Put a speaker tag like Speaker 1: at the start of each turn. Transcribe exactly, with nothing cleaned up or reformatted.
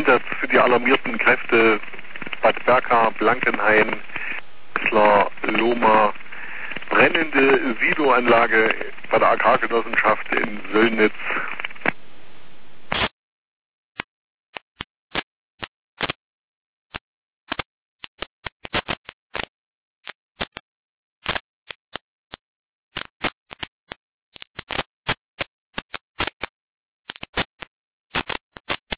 Speaker 1: Einsatz für die alarmierten Kräfte Bad Berka, Blankenhain, Wetzlar, Lohmar, brennende Siloanlage bei der Agrargenossenschaft in Söllnitz,